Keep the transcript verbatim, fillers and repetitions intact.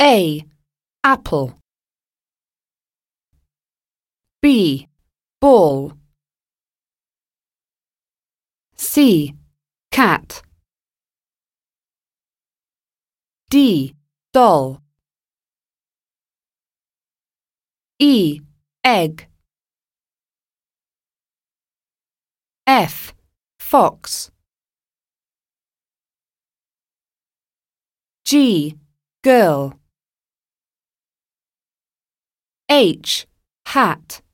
A. Apple. B. Ball. C. Cat. D. Doll. E. Egg. F. Fox. G. Girl. H. Hat.